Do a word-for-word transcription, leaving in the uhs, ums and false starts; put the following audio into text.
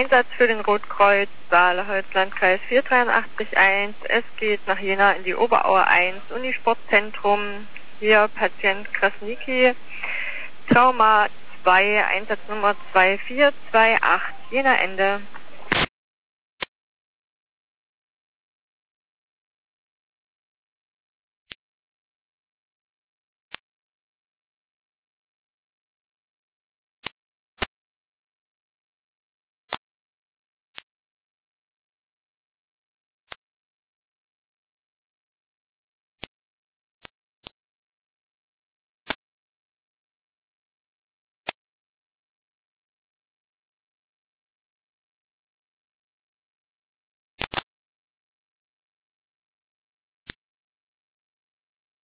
Einsatz für den Rotkreuz, Saale-Holz, Landkreis vier drei acht eins. Es geht nach Jena in die Oberaue eins, Unisportzentrum. Hier Patient Krasniki, Trauma zwei, Einsatznummer zwei vier zwei acht, Jena Ende.